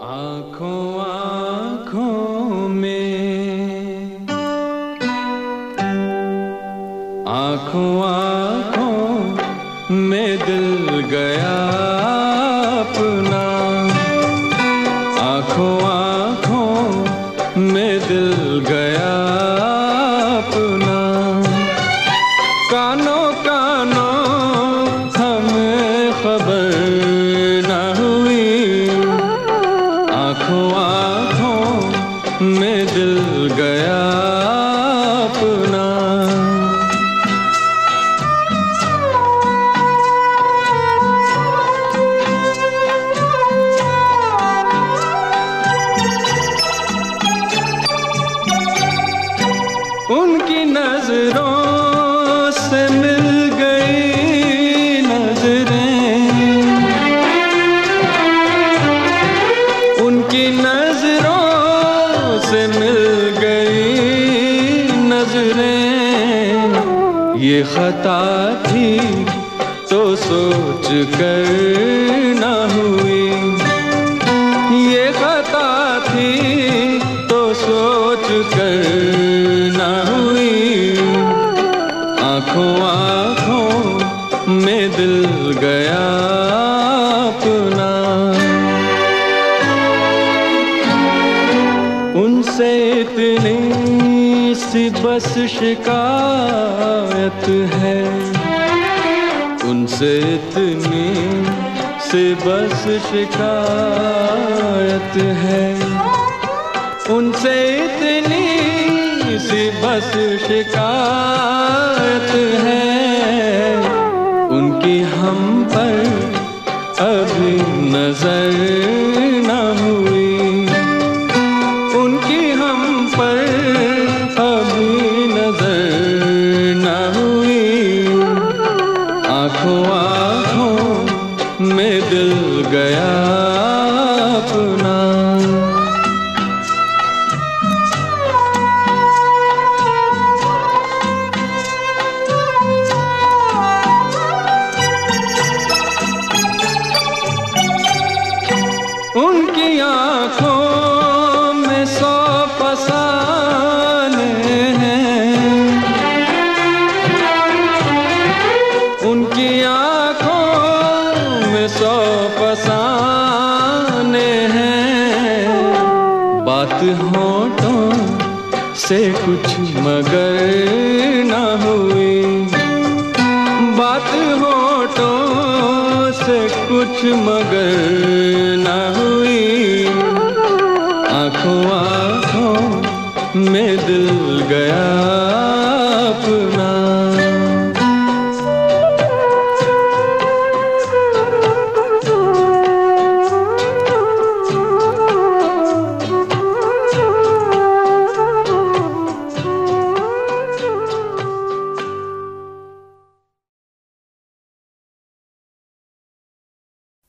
आँखों आँखों में, आँखों आँखों में दिल गया अपना। आँखों आँखों में दिल गया अपना। कानों कानों हमें खबर न हुई। आँखों आँखों में दिल गया अपना। उनकी नजरों से मिल गई नजरें, उनकी नजरों से मिल गई नजरें। ये खता थी तो सोच कर न हुई। ये खता थी तो सोच कर न हुई। आँखों आँखों में दिल गया अपना। उनसे इतनी सी बस शिकायत है, उनसे इतनी सी बस शिकायत है। उनसे इतनी सी बस शिकायत है। उनकी हम पर अभी नजर न हुई। उनकी हम पर अभी नजर न हुई। आँखों आँखों में दिल गया अपना। उनकी आँखों में 100 फसाने हैं। उनकी आँखों में 100 फसाने हैं। बात होठों से कुछ मगर न हुई। बात होठों से कुछ मगर न हुई। आँखों आँखों में दिल गया